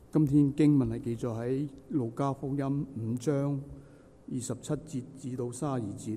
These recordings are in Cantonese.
今天經文係記載喺路加福音5章27節至到32節。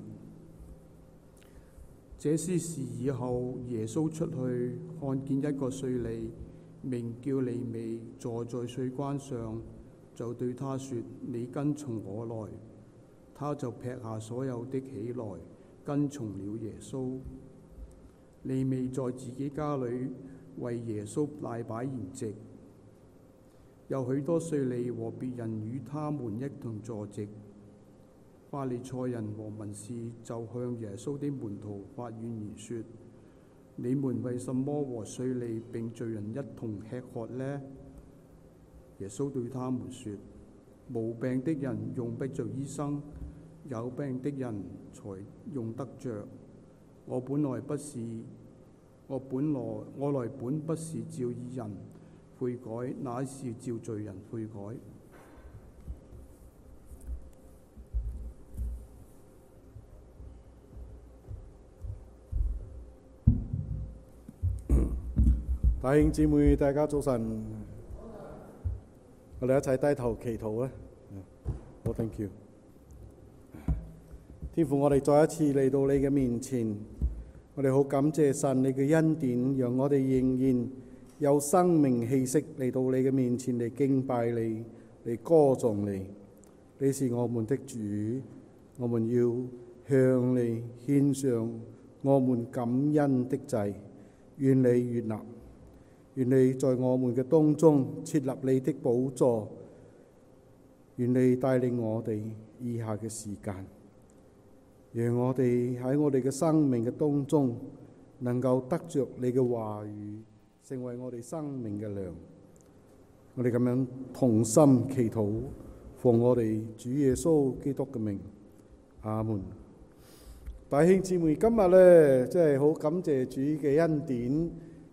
這些事以後，耶穌出去，看見一個稅吏，名叫利未，坐在稅關上，就對他說：你跟從我來。他就撇下所有的起來，跟從了耶穌。利未在自己家裏為耶穌大擺筵席，有許多稅吏和別人與他們一同坐席。法利賽人和文士就向耶穌的門徒發怨言說：你們為什麼和稅吏並罪人一同吃喝呢？耶穌對他們說：無病的人用不着醫生，有病的人才用得着。我來本不是召義人悔改，乃是召罪人悔改。 弟兄姊妹，大家早晨，我哋一齊低頭祈禱啊！好 ，thank you。天父，我哋再一次嚟到你嘅面前，我哋好感謝神你嘅恩典，讓我哋仍然有生命氣息嚟到你嘅面前嚟敬拜你，嚟歌頌你。你是我們的主，我們要向你獻上我們感恩的祭，願你悅納。願你在我們嘅當中設立你的寶座，願你帶領我哋以下嘅時間，讓我哋喺我哋嘅生命嘅當中能夠得着你嘅話語，成為我哋生命嘅糧。我哋咁樣同心祈禱，奉我哋主耶穌基督嘅名，阿門。弟兄姊妹，今日呢，真係好感謝主嘅恩典，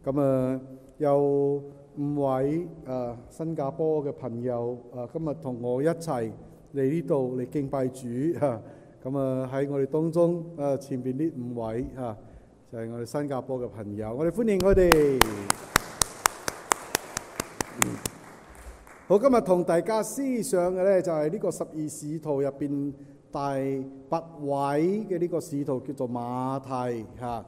有5位新加坡嘅朋友今日同我一齊嚟呢度嚟敬拜主喺我哋當中前邊呢5位就係我哋新加坡嘅朋友，我哋歡迎佢哋。好，今日同大家思想嘅呢，就係呢個12使徒入邊第8位嘅呢個使徒叫做馬太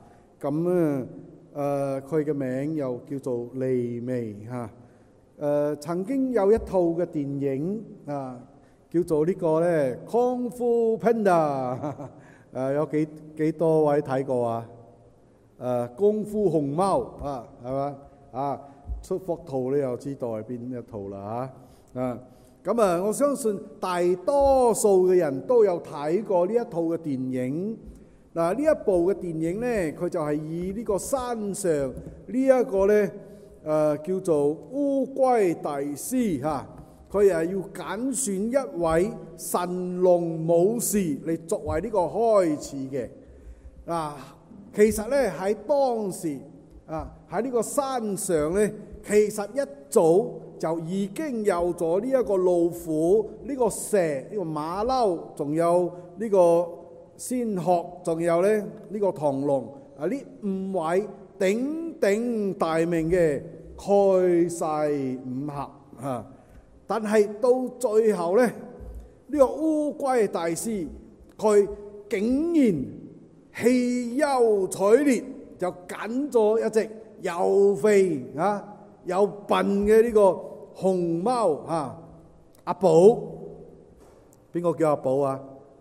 佢嘅名又叫做利未曾經有一套嘅電影叫做呢個咧《功夫 Panda》有幾多位睇過啊？功夫熊貓係嘛出幅圖你又知道係邊一套啦我相信大多數嘅人都有睇過呢一套嘅電影。呢一部嘅電影呢，佢就係以呢個山上呢一個呢叫做烏龜大師佢係要揀選一位神龍武士嚟作為呢個開始嘅。其實呢，喺當時喺呢個山上呢，其實一早就已經有咗呢一個老虎、呢個蛇、呢個馬騮，仲有呢個仙鶴，仲有呢個螳螂呢5位鼎鼎大名嘅蓋世5俠但係到最後呢，呢個烏龜大師佢竟然棄優取劣，就揀咗一隻又肥又笨嘅呢個熊貓阿寶。邊個叫阿寶啊？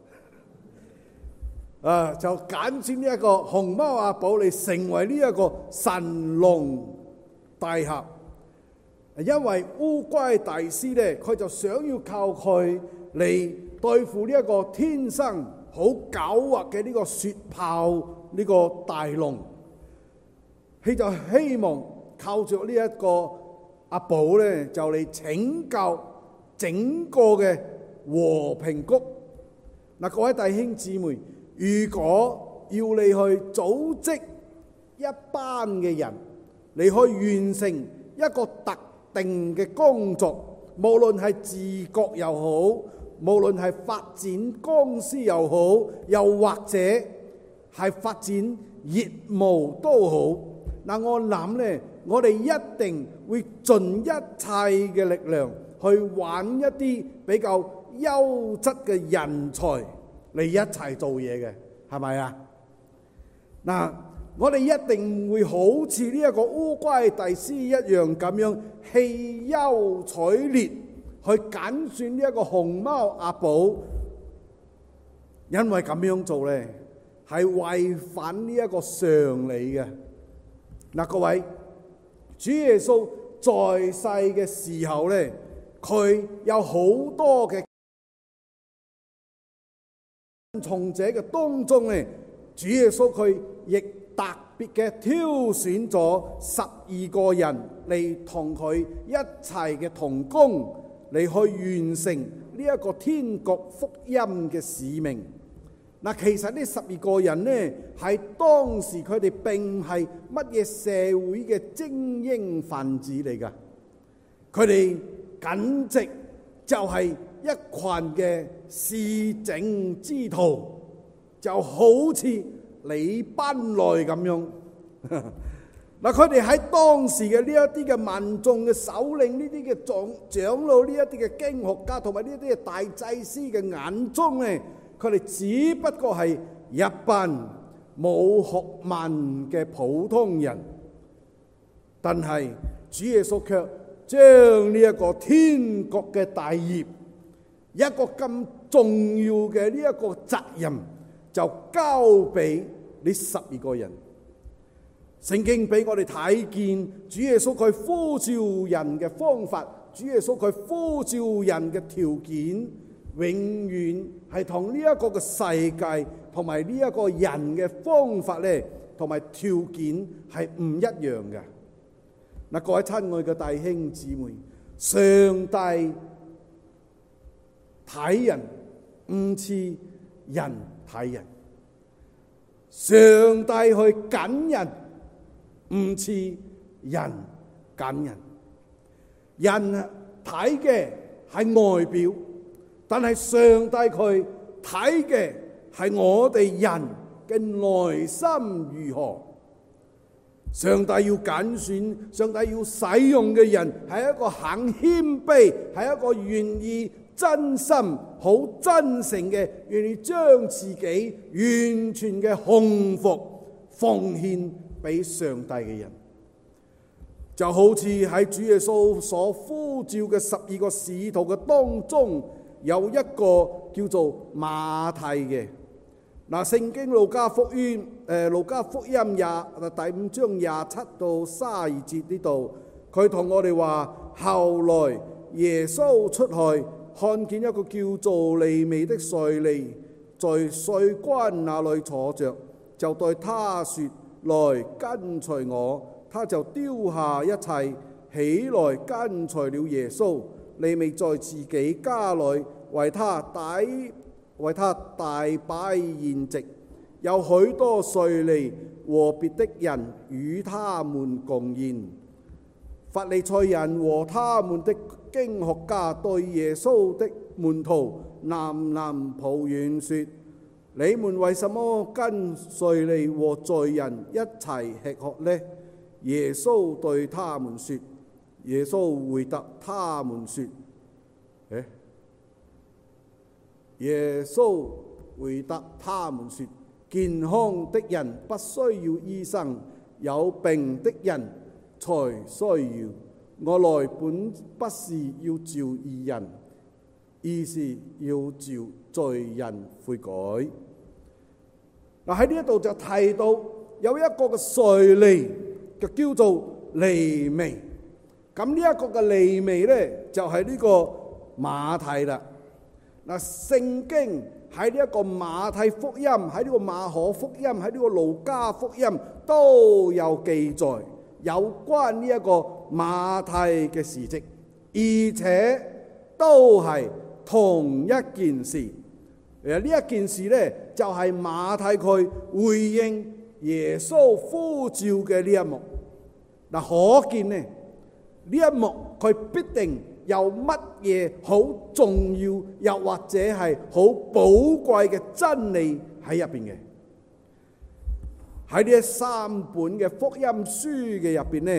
就揀選呢一個熊貓阿寶嚟成為呢一個神龍大俠。因為烏龜大師呢，佢就想要靠佢嚟對付呢一個天生好狡猾嘅呢個雪豹呢個大龍。佢就希望靠住呢一個阿寶呢，就嚟拯救整個嘅和平谷。各位弟兄姊妹，如果要你去組織一班嘅人，你去完成一個特定嘅工作，無論係治國又好，無論係發展公司又好，又或者係發展業務都好，我諗呢， 我哋一定會盡一切嘅力量去揾一啲比較優質嘅人才嚟一齊做嘢嘅，係咪啊？嗱，我哋一定會好似呢一個烏龜祭司一樣咁樣棄優取劣去揀選呢一個熊貓阿寶，因為咁樣做呢係違反呢一個常理嘅。嗱，各位，主耶穌在世嘅時候呢，佢有好多嘅跟從者嘅當中呢，主耶穌佢亦特別嘅挑選咗12個人嚟同佢一齊嘅同工，嚟去完成呢一個天國福音嘅使命。嗱，其實呢12個人呢，係當時佢哋並唔係乜嘢社會嘅精英分子嚟㗎，佢哋簡直就係一群嘅市井之徒，就好似李班內咁樣。嗱，佢哋喺當時嘅呢一啲嘅民眾嘅首領、呢啲嘅長老、呢一啲嘅經學家同埋呢啲嘅大祭司嘅眼中呢，佢哋只不過係一班冇學問嘅普通人，但係主耶穌卻將呢一個天國嘅大業，一個咁重要嘅呢一個責任，就交俾呢12個人。聖經俾我哋睇見主耶穌佢呼召人嘅方法，主耶穌佢呼召人嘅條件，永遠係同呢一個嘅世界同埋呢一個人嘅方法咧，同埋條件係唔一樣嘅。嗱，各位親愛嘅弟兄姊妹，上帝睇人唔似人睇人，上帝去揀人唔似人揀人。人睇嘅係外表，但係上帝佢睇嘅係我哋人嘅內心如何。上帝要揀選，上帝要使用嘅人係一個肯謙卑，係一個願意真心好真誠嘅，願意將自己完全嘅降服奉獻俾上帝嘅人。就好似喺主耶穌所呼召嘅12個使徒嘅當中，有一個叫做馬太嘅。嗱，聖經路加福音第5章27到32節呢度，佢同我哋話：後來耶穌出去，看見一個叫做利未的稅吏在稅關那裏坐着，就對他說：來跟隨我。他就丟下一切，起來跟隨了耶穌。利未在自己家裏為他大擺筵席，有許多稅吏和別的人與他們共宴。法利賽人和他們的經學家對耶穌的門徒喃喃抱怨說：你們為什麼跟稅吏和罪人一齊吃喝呢？耶穌對他們說：耶穌回答他們說：耶穌回答他們說，健康的人不需要醫生，有病的人才需要。我來本不是要召義人，而是要召罪人悔改。嗱，喺呢一度就提到有一個嘅稅吏，就叫做利未。咁呢一個嘅利未呢，就係呢個馬太啦。嗱，聖經喺呢一個馬太福音、喺呢個馬可福音、喺呢個路加福音都有記載有關呢一個馬太嘅事蹟，而且都係同一件事。呢一件事呢，就係馬太佢回應耶穌呼召嘅呢一幕。嗱，可見呢一幕佢必定有乜嘢好重要，又或者係好寶貴嘅真理喺入邊嘅。喺呢3本嘅福音書嘅入邊呢，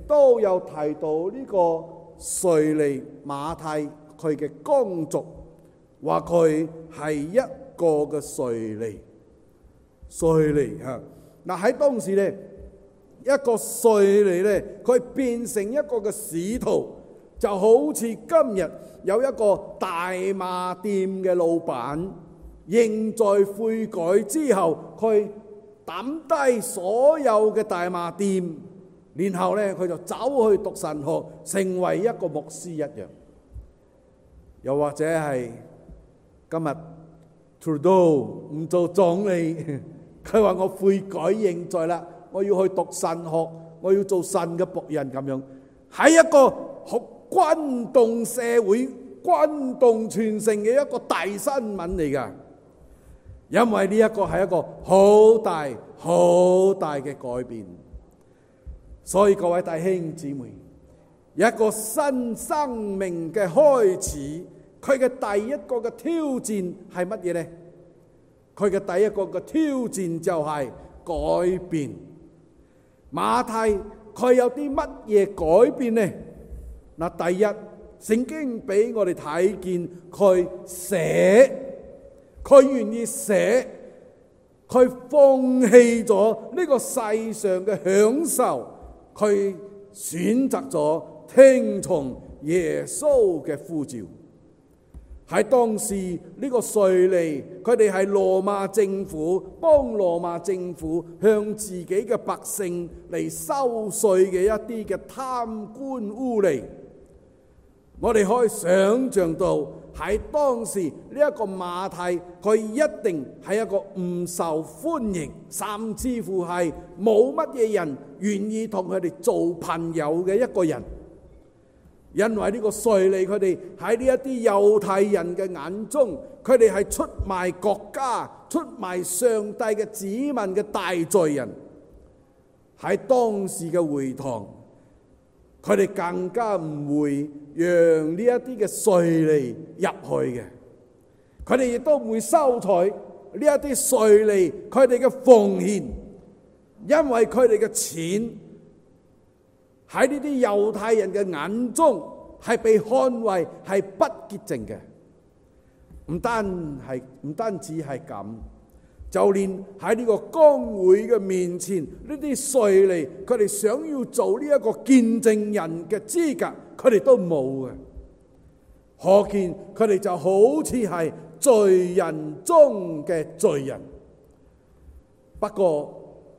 都有提到呢個稅吏馬太佢嘅工作，話佢係一個嘅稅吏。稅吏嚇，嗱喺當時咧，一個稅吏咧，佢變成一個嘅使徒，就好似今日有一個大麻店嘅老闆，認罪悔改之後，佢抌低所有嘅大麻店，然後咧佢就走去讀神學，成為一個牧師一樣。又或者係今日 Trudeau 唔做總理，佢話我悔改認罪啦，我要去讀神學，我要做神嘅僕人咁樣，係一個好轟動社會、轟動全城嘅一個大新聞嚟㗎。因為呢一個係一個好大好大嘅改變，所以各位弟兄姊妹，一個新生命嘅開始，佢嘅第一個嘅挑戰係乜嘢呢？佢嘅第一個嘅挑戰就係改變。馬太佢有啲乜嘢改變呢？嗱，第一，聖經俾我哋睇見佢捨，佢願意捨，佢放棄咗呢個世上嘅享受，佢選擇咗聽從耶穌嘅呼召。喺當時呢個稅吏，佢哋係羅馬政府幫羅馬政府向自己嘅百姓嚟收稅嘅一啲嘅貪官污吏。我哋可以想像到喺當時呢一個馬太，佢一定係一個唔受歡迎，甚至乎係冇乜嘢人願意同佢哋做朋友嘅一個人。因為呢個稅吏，佢哋喺呢一啲猶太人嘅眼中，佢哋係出賣國家、出賣上帝嘅子民嘅大罪人。喺當時嘅會堂，佢哋更加唔會讓呢一啲嘅稅吏入去嘅，佢哋亦都唔會收取呢一啲稅吏佢哋嘅奉獻，因為佢哋嘅錢喺呢啲猶太人嘅眼中係被看為係不潔淨嘅。唔單止係咁，就連喺呢個公會嘅面前，呢啲稅吏佢哋想要做呢一個見證人嘅資格，佢哋都冇嘅。可見佢哋就好似係罪人中嘅罪人。不過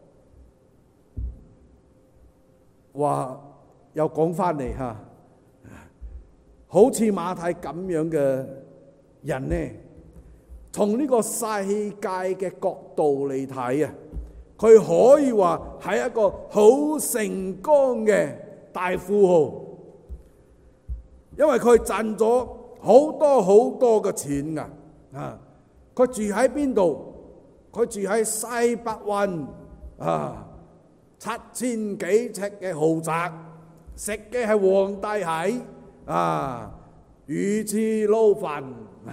話又講翻嚟嚇，好似馬太咁樣嘅人呢，從呢個世界嘅角度嚟睇啊，佢可以話係一個好成功嘅大富豪，因為佢賺咗好多好多嘅錢㗎。佢住喺邊度？佢住喺西北灣7000幾尺嘅豪宅，食嘅係皇帝蟹魚翅撈飯，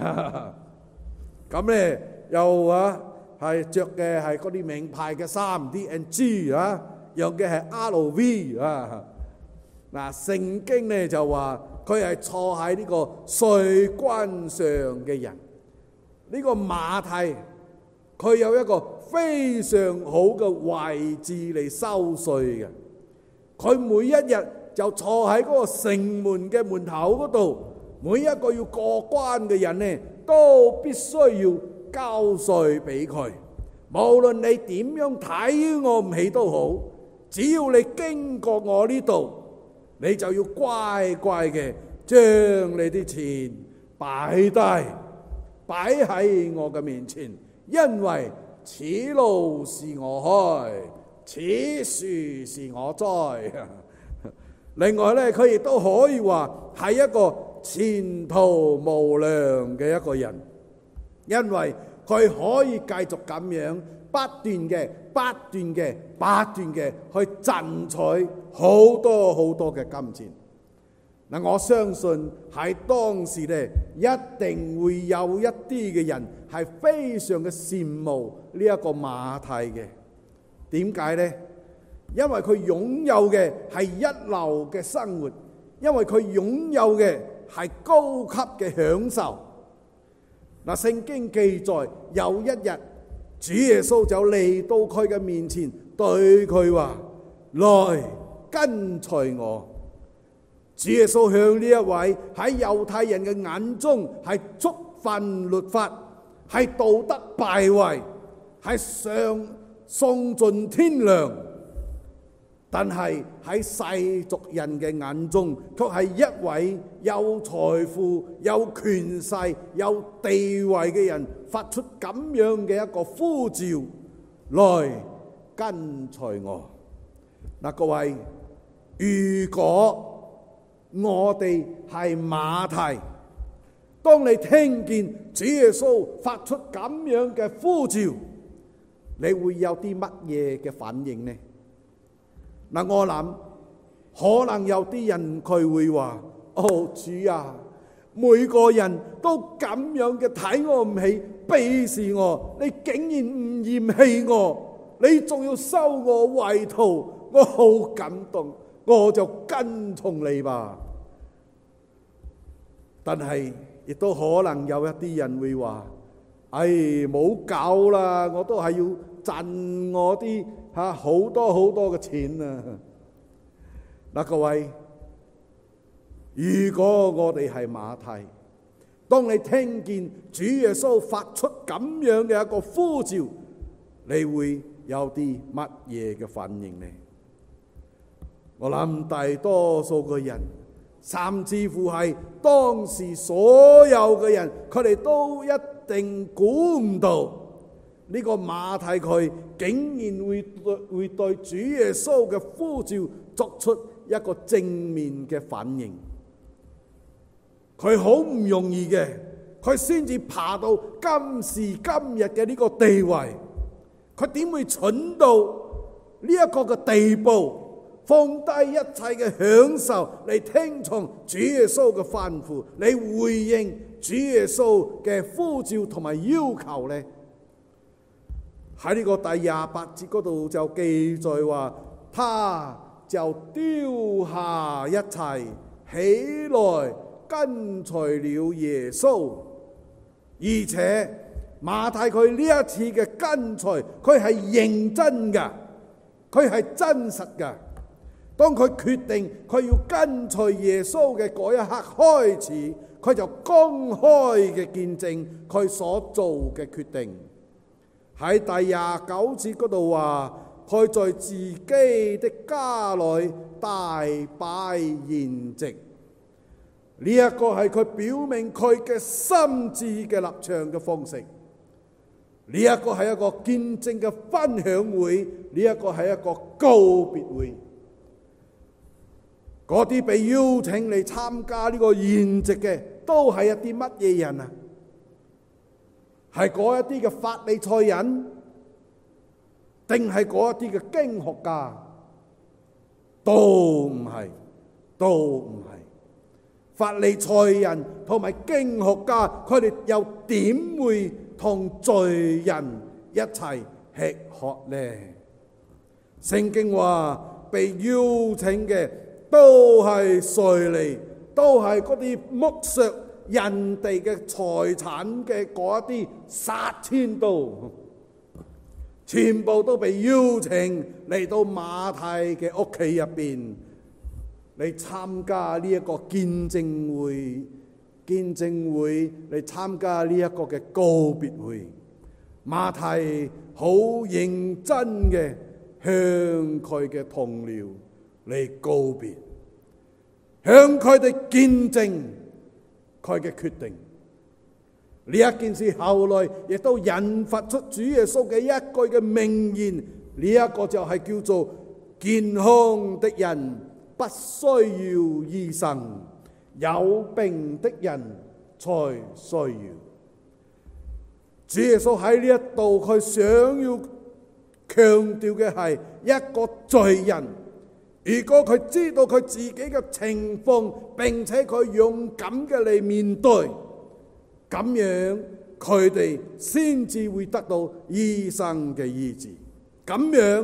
咁咧又係着嘅係嗰啲名牌嘅衫 D&G 用嘅係 LV 嗱，聖經咧就話佢係坐喺呢個稅關上嘅人。呢個馬太佢有一個非常好嘅位置嚟收稅嘅，佢每一日就坐喺嗰個城門嘅門口嗰度，每一個要過關嘅人呢，都必須要交稅俾佢。無論你點樣睇我唔起都好，只要你經過我呢度，你就要乖乖嘅將你啲錢擺低，擺喺我嘅面前，因為此路是我開，此樹是我栽。另外呢，佢亦都可以話係一個前途無量嘅一個人，因為佢可以繼續咁樣不斷嘅去賺取好多好多嘅金錢。嗱，我相信喺當時咧，一定會有一啲嘅人係非常嘅羨慕呢一個馬太嘅。點解呢？ 因為佢擁有嘅係一流嘅生活，因為佢擁有嘅係高級嘅享受。嗱，聖經記載有一日，主耶穌就嚟到佢嘅面前，對佢話：來跟隨我。主耶穌向呢一位喺猶太人嘅眼中係觸犯律法，係道德敗壞，係喪盡天良，但係喺世俗人嘅眼中，卻係一位有財富、有權勢、有地位嘅人，發出咁樣嘅一個呼召：來跟隨我。嗱，各位，如果我哋係馬太，當你聽見主耶穌發出咁樣嘅呼召，你會有啲乜嘢嘅反應呢？嗱，我諗可能有啲人佢會話：哦，主啊，每個人都咁樣嘅睇我唔起，鄙視我，你竟然唔嫌棄我，你仲要收我為徒，我好感動，我就跟從你吧。但係亦都可能有一啲人會話：唉，冇搞啦，我都係要賺我啲好多好多嘅錢啊！嗱，各位，如果我哋係馬太，當你聽見主耶穌發出咁樣嘅一個呼召，你會有啲乜嘢嘅反應呢？我諗大多數嘅人，甚至乎係當時所有嘅人，佢哋都一定估唔到呢個馬太佢竟然會對主耶穌嘅呼召作出一個正面嘅反應。佢好唔容易嘅，佢先至爬到今時今日嘅呢個地位，佢點會蠢到呢一個嘅地步？放低一切嘅享受嚟聽從主耶穌嘅吩咐，你回應主耶穌嘅呼召同埋要求呢？喺呢個第28節嗰度就記載話，他就丟下一切，起來跟隨了耶穌。而且馬太佢呢一次嘅跟隨，佢係認真㗎，佢係真實㗎。當佢決定佢要跟隨耶穌嘅嗰一刻開始，佢就公開嘅見證佢所做嘅決定。喺第29節嗰度話，佢在自己的家裏大擺筵席。呢一個係佢表明佢嘅心志嘅立場嘅方式。呢一個係一個見證嘅分享會，呢一個係一個告別會。嗰啲被邀請嚟參加呢個筵席嘅，都係一啲乜嘢人啊？係嗰一啲嘅法利賽人，定係嗰一啲嘅經學家？都唔係，都唔係。法利賽人同埋經學家，佢哋又點會同罪人一齊吃喝呢？聖經話被邀請嘅都係稅吏，都係嗰啲剝削人哋嘅財產嘅嗰一啲殺千刀，全部都被邀請嚟到馬太嘅屋企入邊嚟參加呢一個見證會，嚟參加呢一個嘅告別會。馬太好認真嘅向佢嘅同僚嚟告別，向佢哋見證佢嘅決定。呢一件事後來亦都引發出主耶穌嘅一句嘅名言，呢一個就係叫做健康的人不需要醫生，有病的人才需要。主耶穌喺呢一度，佢想要強調嘅係一個罪人，如果佢知道佢自己嘅情況，並且佢勇敢嘅嚟面對，咁樣佢哋先至會得到醫生嘅醫治，咁樣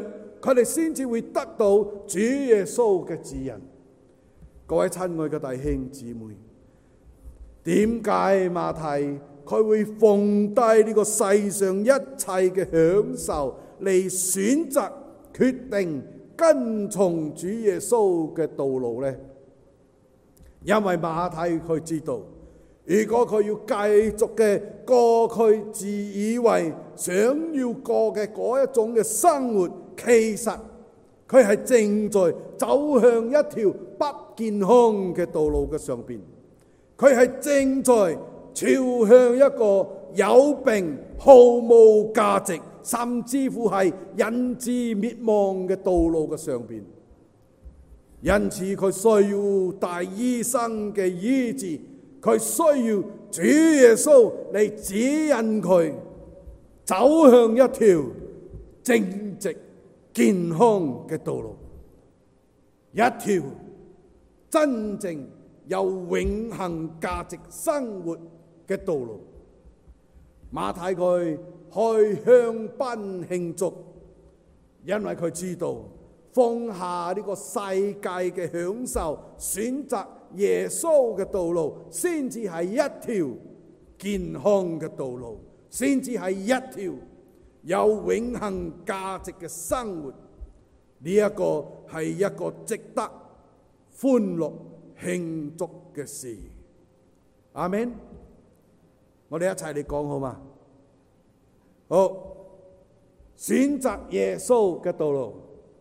佢哋先至會得到主耶穌嘅指引。各位親愛嘅弟兄姊妹，點解馬太佢會放低呢個世上一切嘅享受嚟選擇決定跟從主耶穌嘅道路呢？因為馬太佢知道，如果佢要繼續嘅過佢自以為想要過嘅嗰一種嘅生活，其實佢係正在走向一條不健康嘅道路嘅上邊，佢係正在朝向一個有病、毫無價值，甚至乎係引致滅亡嘅道路嘅上邊。因此佢需要大醫生嘅醫治，佢需要主耶穌嚟指引佢走向一條正直健康嘅道路，一條真正有永恆價值生活嘅道路。馬太佢開香檳慶祝，因為佢知道放下呢個世界嘅享受，選擇耶穌嘅道路，先至係一條健康嘅道路，先至係一條有永恆價值嘅生活。呢一個係一個值得歡樂慶祝嘅事。阿們，我哋一齊嚟講好嗎？好，選擇耶穌嘅道路，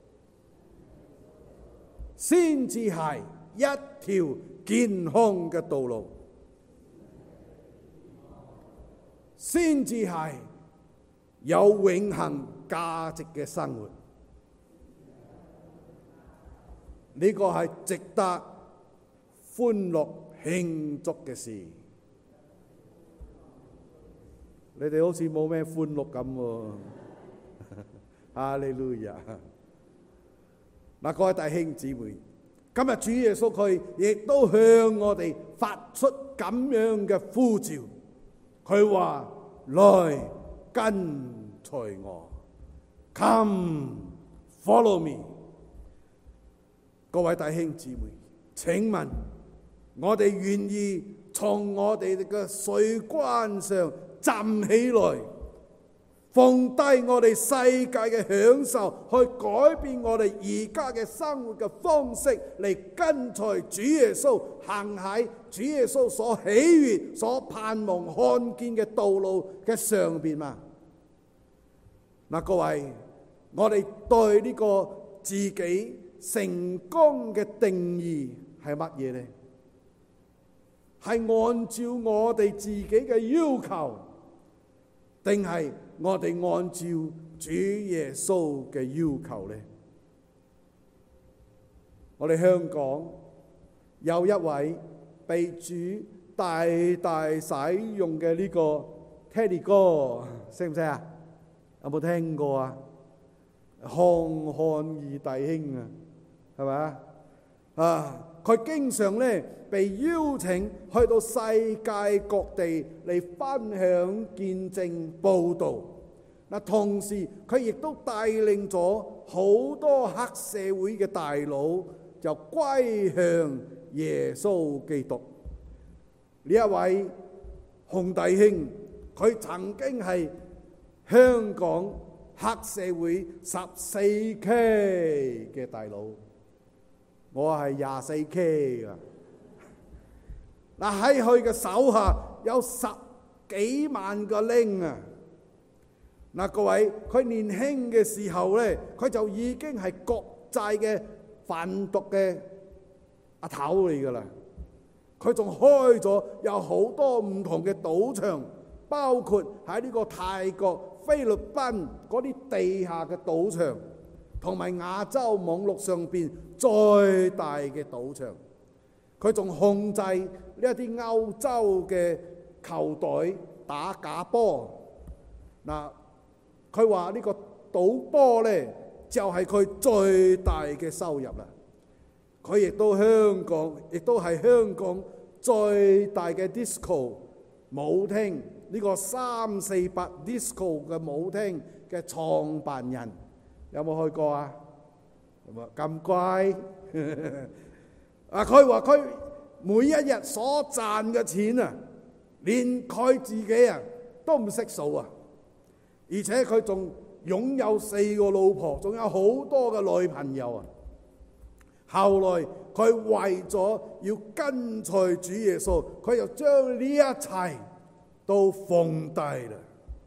先至係一條健康嘅道路，先至係有永恆價值嘅生活。呢個係值得歡樂慶祝嘅事。你哋好似冇咩歡樂咁喎。哈利路亞！嗱，各位弟兄姊妹，今日主耶穌佢亦都向我哋發出咁樣嘅呼召，佢話：來跟隨我 ，Come follow me。各位弟兄姊妹，請問我哋願意從我哋嘅水關上站起來，放低我哋世界嘅享受，去改變我哋而家嘅生活嘅方式，嚟跟隨主耶穌，行喺主耶穌所喜悅、所盼望看見嘅道路嘅上邊嘛？嗱，各位，我哋對呢個自己成功嘅定義係乜嘢呢？係按照我哋自己嘅要求，定係我哋按照主耶穌嘅要求呢？我哋香港有一位被主大大使用嘅呢個 Teddy 哥，識唔識啊？有冇聽過啊？漢義弟兄啊，係咪啊？佢經常咧被邀請去到世界各地嚟分享見證報導。嗱，同時佢亦都帶領咗好多黑社會嘅大佬就歸向耶穌基督。呢一位洪弟兄，佢曾經係香港黑社會14K 嘅大佬。我係24K 噶。嗱，喺佢嘅手下有10幾萬個拎啊！嗱，各位，佢年輕嘅時候咧，佢就已經係國際嘅販毒嘅阿頭嚟噶啦。佢仲開咗有好多唔同嘅賭場，包括喺呢個泰國、菲律賓嗰啲地下嘅賭場，同埋亞洲網絡上邊最大嘅賭場。佢仲控制呢一啲歐洲嘅球隊打假波。嗱，佢話呢個賭波咧就係佢最大嘅收入啦。佢亦都係香港最大嘅 disco 舞廳，呢個348 disco 嘅舞廳嘅創辦人。 有冇去過啊？咁乖佢話佢每一日所賺嘅錢啊，連佢自己啊都唔識數啊！而且佢仲擁有4個老婆，仲有好多嘅女朋友啊！後來佢為咗要跟隨主耶穌，佢又將呢一切都放低啦。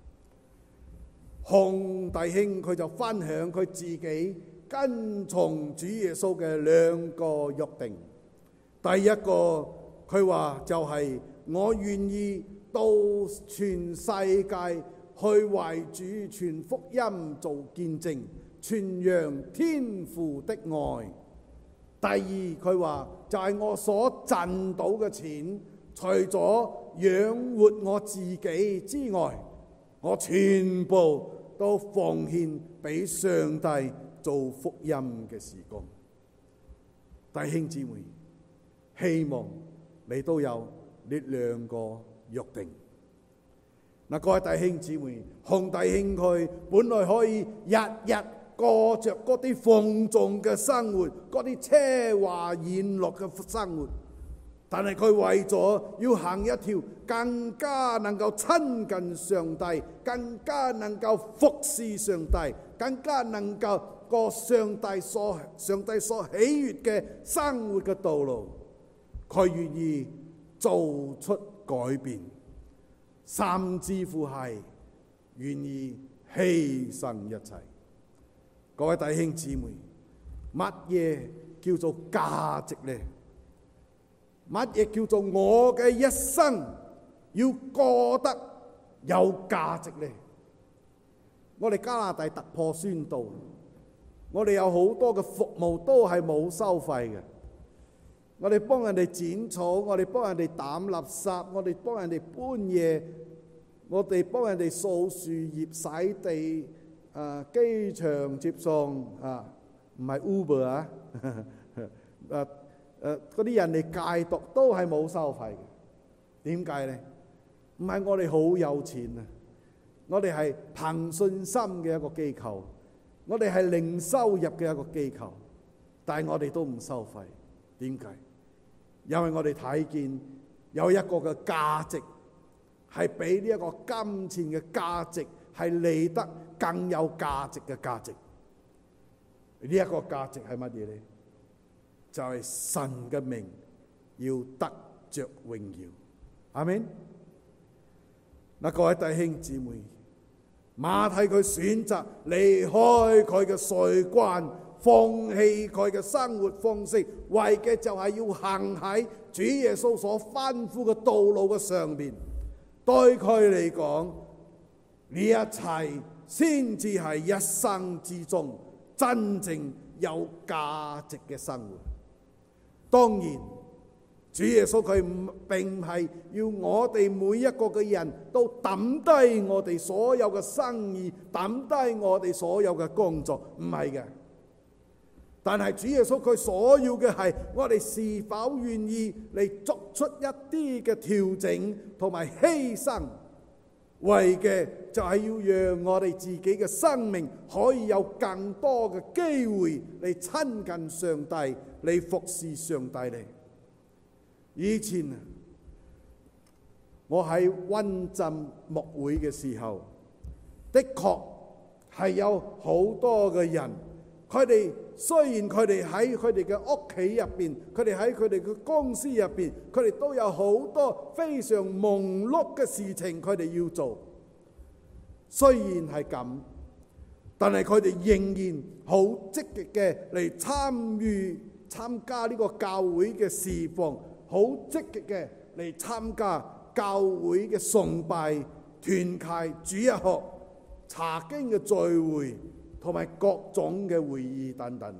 洪弟兄佢就分享佢自己跟從主耶穌嘅2個約定。第一個佢話就係我願意到全世界去為主傳福音做見證，傳揚天父的愛。第二佢話就係我所賺到嘅錢，除咗養活我自己之外，我全部都奉獻俾上帝做福音嘅事工。弟兄姊妹，希望你都有呢2個約定。嗱，各位弟兄姊妹，洪弟兄佢本來可以日日過着嗰啲放縱嘅生活，嗰啲奢華宴樂嘅生活，但係佢為咗要行一條更加能夠親近上帝，更加能夠服侍上帝，更加能夠過上帝所喜悅嘅生活嘅道路，佢願意做出改變，甚至乎係願意犧牲一切。各位弟兄姊妹，乜嘢叫做價值呢？乜嘢叫做我嘅一生要過得有價值呢？我哋加拿大突破宣道，我哋有好多嘅服務都係冇收費嘅。我哋幫人哋剪草，我哋幫人哋抌垃圾，我哋幫人哋搬嘢，我哋幫人哋掃樹葉、洗地。機場接送唔係 Uber 啊，嗰啲人嚟戒毒都係冇收費嘅。點解呢？唔係我哋好有錢啊，我哋係憑信心嘅一個機構，我哋係零收入嘅一個機構，但係我哋都唔收費。點解？因為我哋睇見有一個嘅價值係比呢一個金錢嘅價值係嚟得更有價值嘅價值。呢一個價值係乜嘢呢？就係神嘅名要得着榮耀。阿們。嗱，各位弟兄姊妹，馬太佢選擇離開佢嘅稅關，放棄佢嘅生活方式，為嘅就係要行喺主耶穌所吩咐嘅道路嘅上面。對佢嚟講，呢一切先至係一生之中真正有價值嘅生活。當然，主耶穌佢並唔係要我哋每一個嘅人都抌低我哋所有嘅生意，抌低我哋所有嘅工作，唔係嘅。但係主耶穌佢所要嘅係我哋是否願意嚟作出一啲嘅調整同埋犧牲，為嘅就係要讓我哋自己嘅生命可以有更多嘅機會嚟親近上帝，嚟服侍上帝嚟。以前我喺溫浸牧會嘅時候，的確係有好多嘅人，佢哋雖然佢哋喺佢哋嘅屋企入邊，佢哋喺佢哋嘅公司入邊，佢哋都有好多非常忙碌嘅事情佢哋要做。雖然係咁，但係佢哋仍然好積極嘅嚟參加呢個教會嘅侍奉，好積極嘅嚟參加教會嘅崇拜、團契、主日學、查經嘅聚會同埋各種嘅會議等等。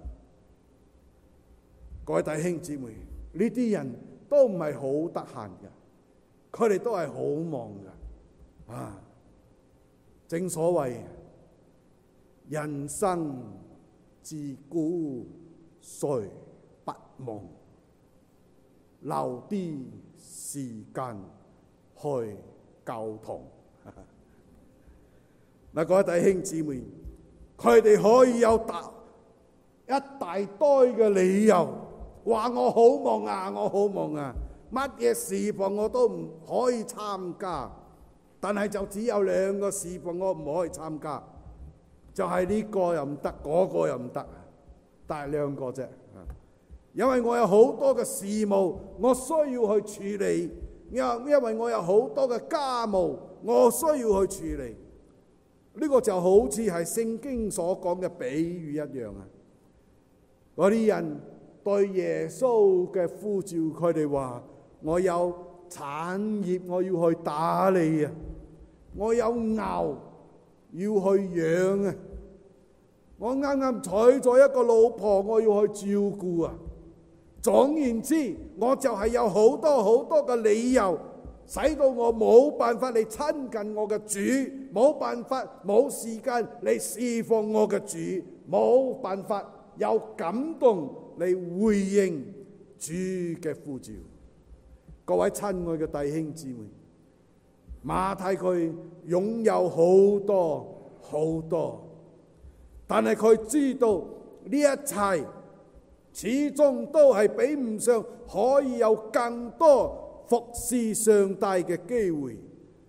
各位弟兄姊妹，呢啲人都唔係好得閒嘅，佢哋都係好忙嘅。正所謂人生自古誰不忙，留啲時間去教堂。嗱，各位弟兄姊妹， 佢哋可以有一大堆嘅理由，話我好忙啊，我好忙啊，乜嘢侍奉我都唔可以參加。但係就只有兩個侍奉我唔可以參加，就係呢個又唔得，嗰個又唔得，但係兩個啫。因為我有好多嘅事務我需要去處理，因為我有好多嘅家務我需要去處理。呢個就好似係聖經所講嘅比喻一樣啊！嗰啲人對耶穌嘅呼召，佢哋話：我有產業我要去打理啊，我有牛要去養啊，我啱啱娶咗一個老婆，我要去照顧啊。總言之，我就係有好多好多嘅理由，使到我冇辦法嚟親近我嘅主，冇辦法冇時間嚟侍奉我嘅主，冇辦法有感動嚟回應主嘅呼召。各位親愛嘅弟兄姊妹，馬太佢擁有好多好多，但係佢知道呢一切始終都係比唔上可以有更多服侍上帝嘅機會，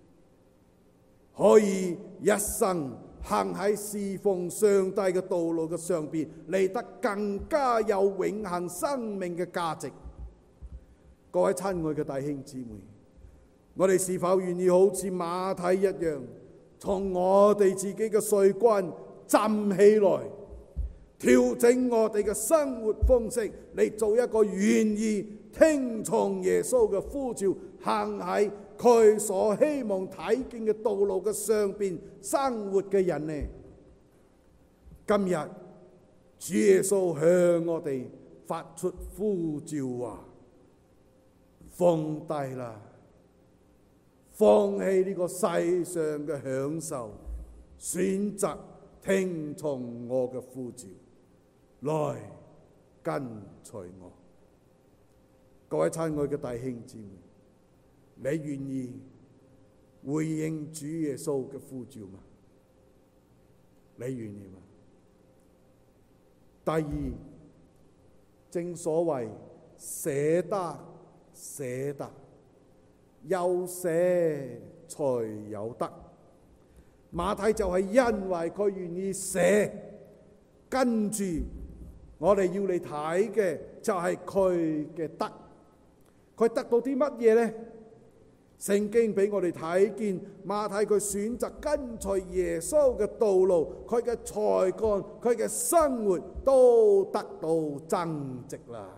可以一生行喺侍奉上帝嘅道路嘅上邊，嚟得更加有永恆生命嘅價值。各位親愛嘅弟兄姊妹，我哋是否願意好似馬太一樣，從我哋自己嘅稅關站起來，調整我哋嘅生活方式，嚟做一個願意聽從耶穌嘅呼召，行喺佢所希望睇見嘅道路嘅上邊生活嘅人呢？今日主耶穌向我哋發出呼召話：放低啦，放棄呢個世上嘅享受，選擇聽從我嘅呼召，來跟隨我。各位親愛嘅弟兄姊妹，你願意回應主耶穌嘅呼召嗎？你願意嗎？第二，正所謂捨得，有捨才有得。馬太就係因為佢願意捨，跟住我哋要嚟睇嘅就係佢嘅得。佢得到啲乜嘢呢？聖經俾我哋睇見馬太佢選擇跟隨耶穌嘅道路，佢嘅才幹、佢嘅生活都得到增值啦。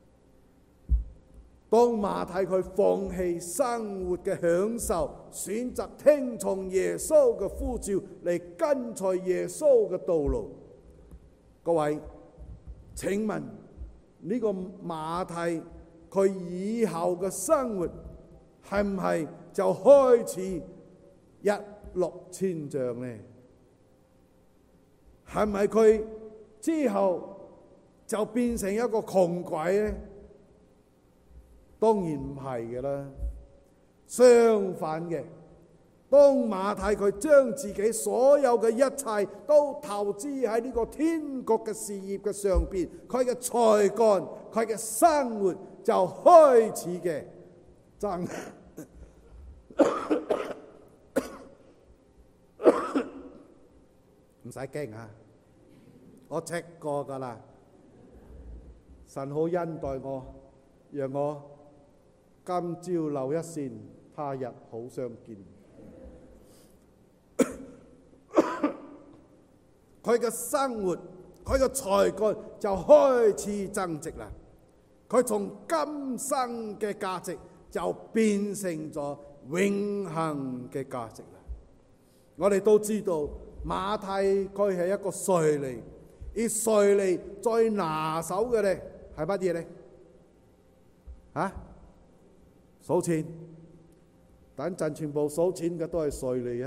當馬太佢放棄生活嘅享受，選擇聽從耶穌嘅呼召嚟跟隨耶穌嘅道路，各位請問呢個馬太佢以後嘅生活係唔係就開始一落千丈呢？係咪佢之後就變成一個窮鬼呢？當然唔係嘅啦，相反嘅，當馬太佢將自己所有嘅一切都投資喺呢個天國嘅事業嘅上邊，佢嘅才幹、佢嘅生活就開始嘅增。唔使驚啊，我 check 過噶啦，神好恩待我，讓我今朝留一線，他日好相見。佢嘅生活，佢嘅才幹就開始增值啦。佢從今生嘅價值就變成咗永恆嘅價值啦。我哋都知道馬太佢係一個稅吏，而稅吏最拿手嘅咧係乜嘢咧？數錢，等陣全部數錢嘅都係稅吏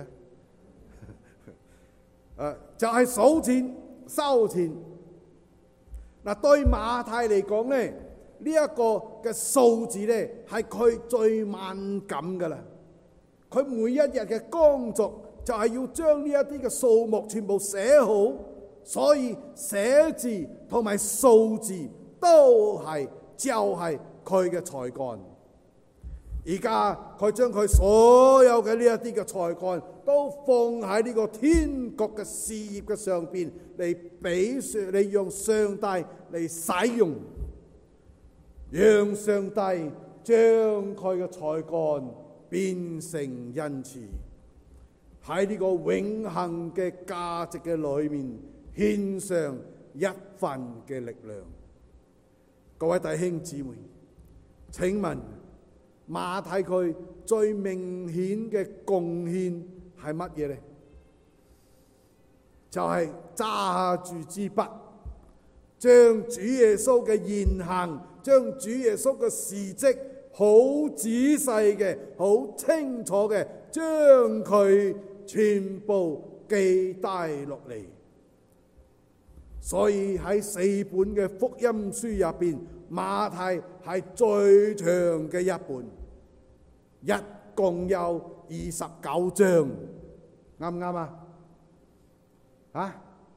啊！就係數錢、收錢。嗱，對馬太嚟講咧，呢一個嘅數字咧係佢最敏感噶啦。佢每一日嘅工作就係要將呢一啲嘅數目全部寫好， 所以寫字同埋數字都係就係佢嘅才幹。而家佢將佢所有嘅呢一啲嘅才幹都放喺呢個天國嘅事業嘅上邊嚟嚟讓上帝嚟使用，讓上帝將佢嘅才幹變成恩賜，喺呢個永恆嘅價值嘅裏面獻上一份嘅力量。各位弟兄姊妹，請問馬太佢最明顯嘅貢獻係乜嘢呢？就係揸住支筆，將主耶穌嘅言行，將主耶穌嘅事蹟好仔細嘅、好清楚嘅，將佢全部記低落嚟。所以喺4本嘅福音書入邊，馬太係最長嘅一本，一共有29章，啱唔啱啊？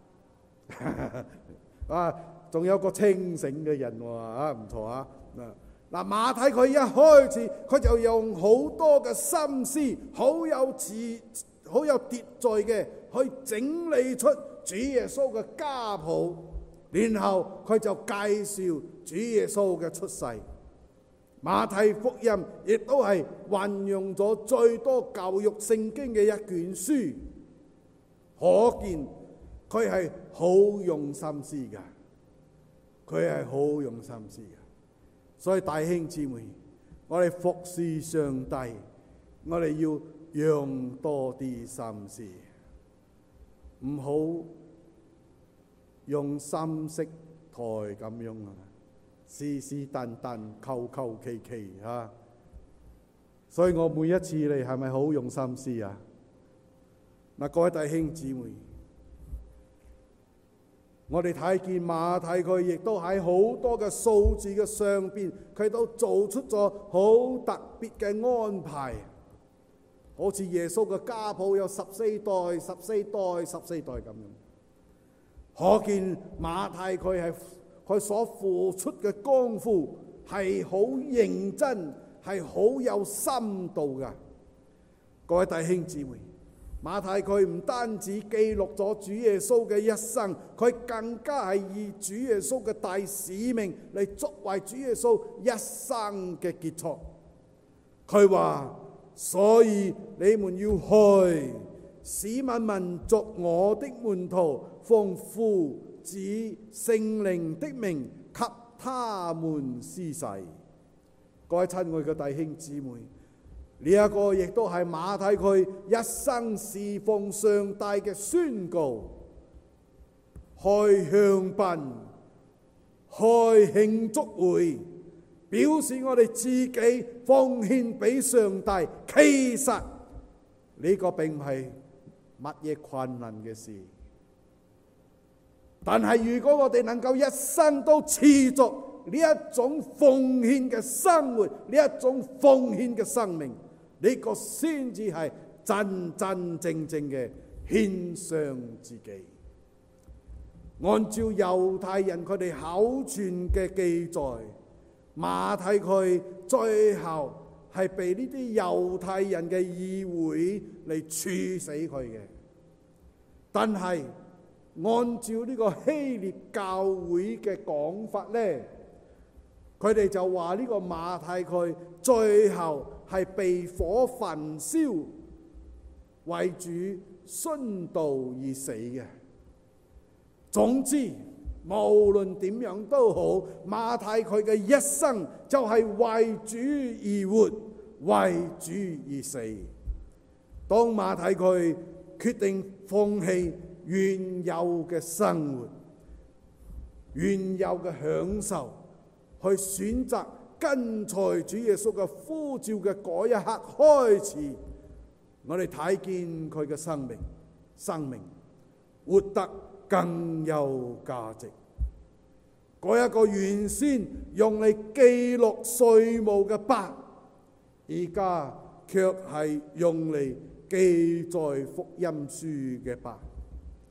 啊，仲有個清醒嘅人喎，啊，唔錯啊！嗱，馬太佢一開始佢就用好多嘅心思，好有秩序嘅去整理出主耶穌嘅家譜，然後佢就介紹主耶穌嘅出世。馬太福音亦都係運用咗最多舊約聖經嘅一卷書，可見佢係好用心思㗎，佢係好用心思㗎。所以弟兄姊妹，我哋服侍上帝，我哋要用多啲心思，唔好用心識台咁樣啊，是是但但、求求其其啊！所以我每一次嚟係咪好用心思啊？嗱，各位弟兄姊妹，我哋睇見馬太佢亦都喺好多嘅數字嘅上邊，佢都做出咗好特別嘅安排。好似耶穌嘅家譜有14代、14代、14代咁樣，可見馬太佢所付出嘅功夫係好認真，係好有深度㗎。各位弟兄姊妹，馬太佢唔單止記錄咗主耶穌嘅一生，佢更加係以主耶穌嘅大使命嚟作為主耶穌一生嘅結束。佢話：所以你們要去，使萬民作我的門徒，奉父子聖靈的名給他們施洗。各位親愛嘅弟兄姊妹，呢一個亦都係馬太佢一生侍奉上帝嘅宣告。開香檳，開慶祝會，表示我哋自己奉獻俾上帝。其實呢個並唔係乜嘢困難嘅事，但係如果我哋能夠一生都持續呢一種奉獻嘅生活，呢一種奉獻嘅生命，呢個先至係真真正正嘅獻上自己。按照猶太人佢哋口傳嘅記載，馬太佢最後係被呢啲猶太人嘅議會嚟處死佢嘅。但係按照呢個希臘教會嘅講法呢，佢哋就話呢個馬太佢最後係被火焚燒，為主殉道而死嘅。總之，無論點樣都好，馬太佢嘅一生就係為主而活，為主而死。當馬太佢決定放棄原有嘅生活、原有嘅享受，去選擇跟隨主耶穌嘅呼召嘅嗰一刻開始，我哋睇見佢嘅生命活得更有價值。嗰一個原先用嚟記錄稅務嘅筆，而家卻係用嚟記載福音書嘅筆。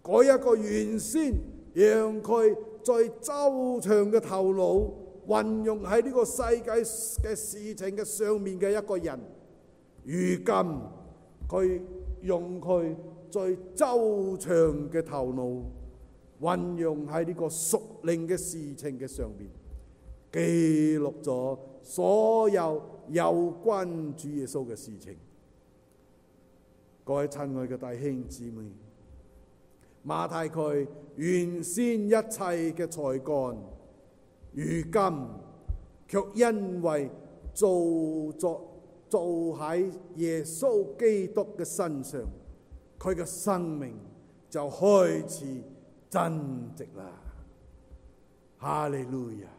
嗰一個原先讓佢最周詳嘅頭腦運用喺呢個世界嘅事情嘅上面嘅一個人，如今佢用佢最周詳嘅頭腦運用喺呢個屬靈嘅事情嘅上面，記錄咗所有有關主耶穌嘅事情。各位親愛嘅弟兄姊妹，馬太佢原先一切嘅才幹，如今卻因為做喺耶穌基督嘅身上，佢嘅生命就開始增值啦。哈利路亞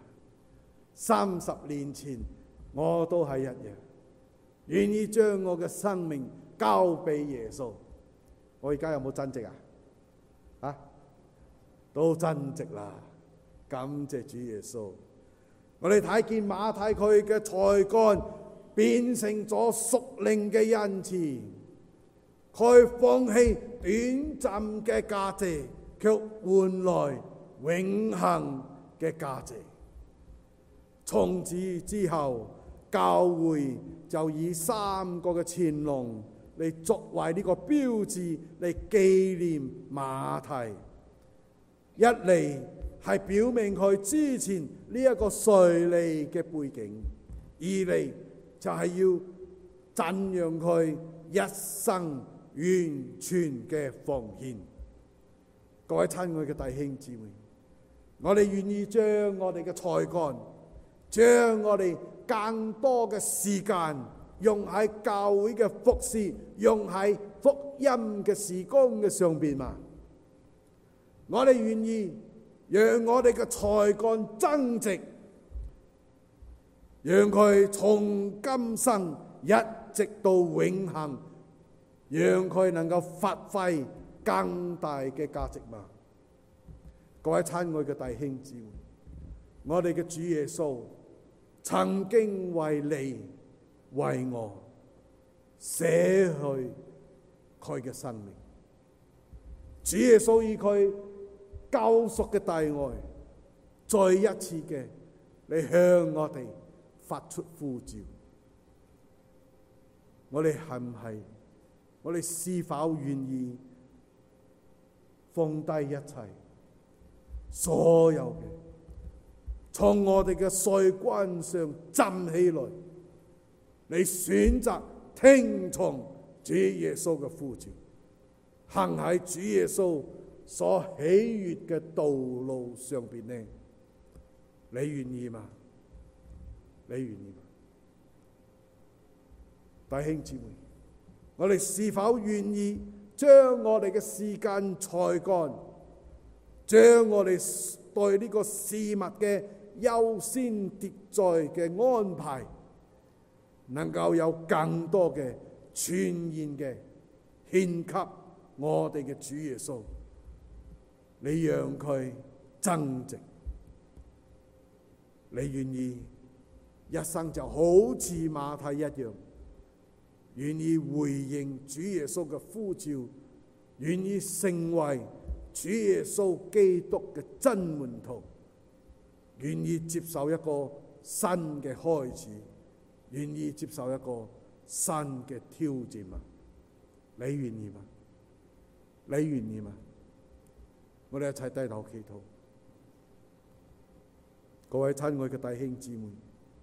！30年前我都係一樣，願意將我嘅生命交俾耶穌。我而家有冇增值啊？都增值啦！感謝主耶穌。我哋睇見馬太佢嘅才幹變成咗屬靈嘅恩賜，佢放棄短暫嘅價值，卻換來永恆嘅價值。從此之後，教會就以3個嘅乾隆嚟作為呢個標誌嚟紀念馬太。一嚟係表明佢之前呢一個稅吏嘅背景，二嚟就係要讚揚佢一生完全嘅奉獻。各位親愛嘅弟兄姊妹，我哋願意將我哋嘅才幹，將我哋更多嘅時間用喺教會嘅服事，用喺福音嘅事工嘅上邊嘛？我哋願意讓我哋嘅才幹增值，讓佢從今生一直到永恆，讓佢能夠發揮更大嘅價值嘛？各位親愛嘅弟兄姊妹，我哋嘅主耶穌曾經為你為我捨去佢嘅生命，主耶穌以佢救贖嘅大愛，再一次嘅嚟向我哋發出呼召。我哋係唔係？我哋是否願意放低一切，所有嘅從我哋嘅稅關上站起來，你選擇聽從主耶穌嘅呼召，行喺主耶穌所喜悅嘅道路上邊呢？你願意嗎？你願意嗎？弟兄姊妹，我哋是否願意將我哋嘅時間才幹，將我哋對呢個事物嘅優先秩序嘅安排，能夠有更多嘅全然嘅獻給我哋嘅主耶穌？你讓佢增值，你願意一生就好似馬太一樣，願意回應主耶穌嘅呼召，願意成為主耶穌基督嘅真門徒，願意接受一個新嘅開始，願意接受一個新嘅挑戰嗎？你願意嗎？你願意嗎？我哋一齊低頭祈禱。各位親愛嘅弟兄姊妹，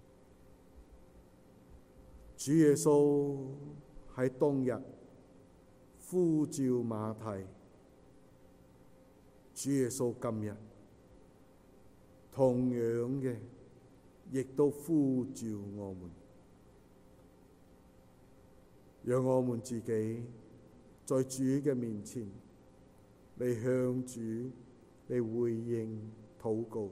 主耶穌喺當日呼召馬太，主耶穌今日同樣嘅亦都呼召我們，讓我們自己在主嘅面前嚟向主嚟回應禱告。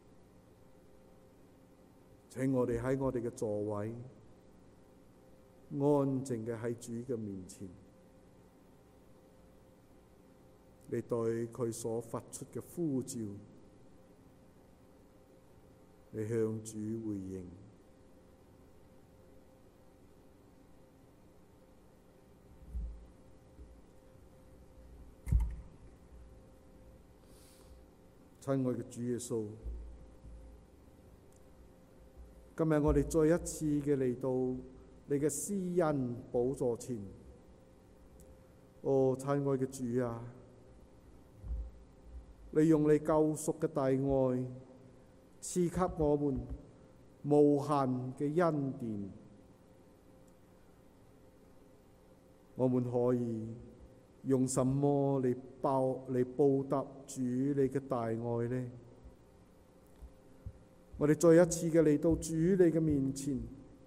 請我哋喺我哋嘅座位安靜嘅喺主嘅面前，嚟對佢所發出嘅呼召嚟向主回應。 親愛嘅主耶穌，今日我哋再一次嘅嚟到你嘅施恩寶座前。哦，親愛嘅主啊，你用你救贖嘅大愛賜給我們無限嘅恩典，我們可以用什麼嚟報答主你嘅大愛呢？我哋再一次嘅嚟到主你嘅面前，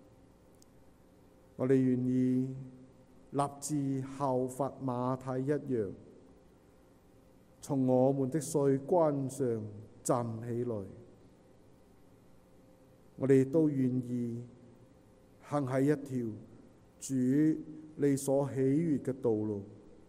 我哋願意立志效法馬太一樣，從我們的稅關上站起來。我哋都願意行喺一條主你所喜悅嘅道路。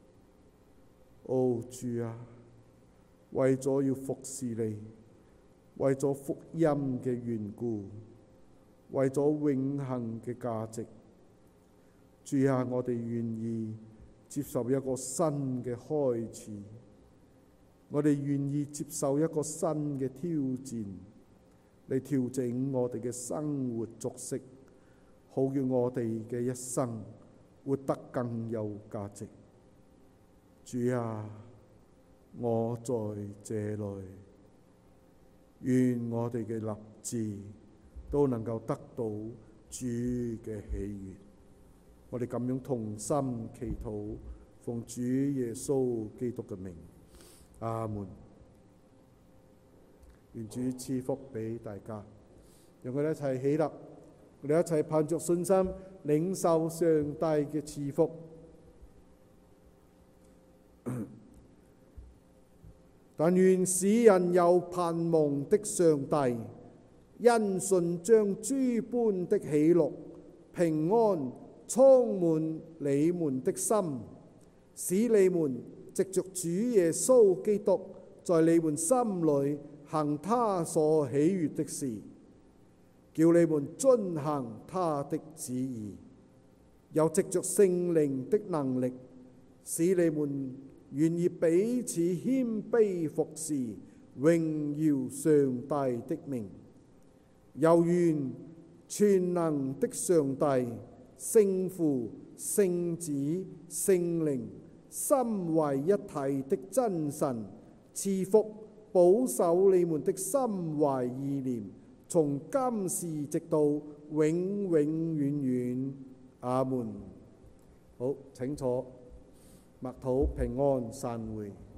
哦，主啊，為咗要服侍你，為咗福音嘅緣故，為咗永恆嘅價值，主啊，我哋願意接受一個新嘅開始，我哋願意接受一個新嘅挑戰，嚟調整我哋嘅生活作息，好叫我哋嘅一生活得更有價值。主啊，我在這裏，願我哋嘅立志都能夠得到主嘅喜悅。我哋咁樣同心祈禱，奉主耶穌基督嘅名，阿門。願主賜福俾大家，讓我哋一齊起立，我哋一齊憑着信心領受上帝嘅賜福。但願使人有盼望的上帝，因信將諸般的喜樂、平安充滿你們的心，使你們藉着主耶穌基督，在你們心裏行他所喜悅的事，叫你們遵行他的旨意，又藉着聖靈的能力，使你們願意彼此謙卑服侍，榮耀上帝的名。又願全能的上帝、聖父、聖子、聖靈，心為一體的真神，賜福保守你們的心懷意念，從今時直到永永遠遠。阿門。好，請坐。默禱平安散會。